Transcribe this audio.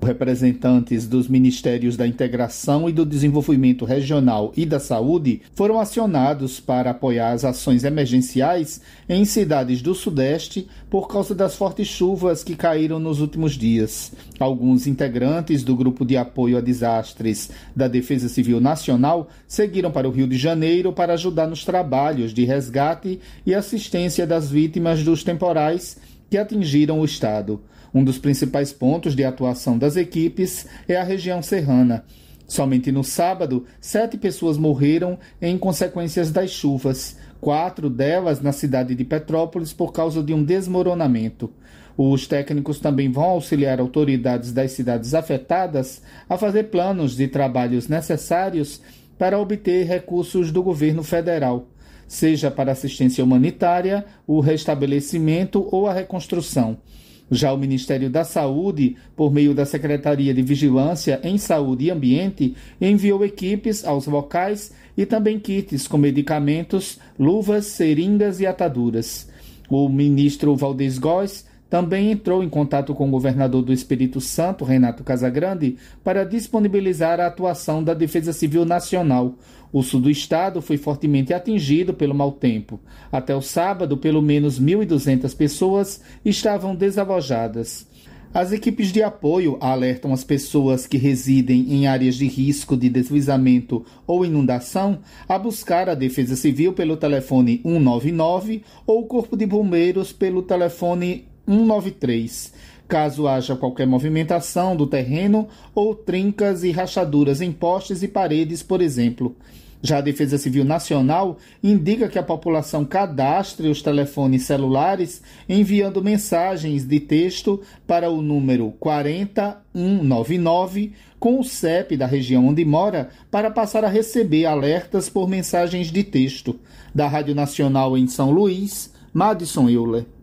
Representantes dos Ministérios da Integração e do Desenvolvimento Regional e da Saúde foram acionados para apoiar as ações emergenciais em cidades do Sudeste por causa das fortes chuvas que caíram nos últimos dias. Alguns integrantes do Grupo de Apoio a Desastres da Defesa Civil Nacional seguiram para o Rio de Janeiro para ajudar nos trabalhos de resgate e assistência das vítimas dos temporais que atingiram o estado. Um dos principais pontos de atuação das equipes é a região serrana. Somente no sábado, 7 pessoas morreram em consequências das chuvas, 4 delas na cidade de Petrópolis por causa de um desmoronamento. Os técnicos também vão auxiliar autoridades das cidades afetadas a fazer planos de trabalhos necessários para obter recursos do governo federal, seja para assistência humanitária, o restabelecimento ou a reconstrução. Já o Ministério da Saúde, por meio da Secretaria de Vigilância em Saúde e Ambiente, enviou equipes aos locais e também kits com medicamentos, luvas, seringas e ataduras. O ministro Valdez Góes também entrou em contato com o governador do Espírito Santo, Renato Casagrande, para disponibilizar a atuação da Defesa Civil Nacional. O sul do estado foi fortemente atingido pelo mau tempo. Até o sábado, pelo menos 1.200 pessoas estavam desalojadas. As equipes de apoio alertam as pessoas que residem em áreas de risco de deslizamento ou inundação a buscar a Defesa Civil pelo telefone 199 ou o Corpo de Bombeiros pelo telefone 193, caso haja qualquer movimentação do terreno ou trincas e rachaduras em postes e paredes, por exemplo. Já a Defesa Civil Nacional indica que a população cadastre os telefones celulares enviando mensagens de texto para o número 40199 com o CEP da região onde mora para passar a receber alertas por mensagens de texto. Da Rádio Nacional em São Luís, Madison Euler.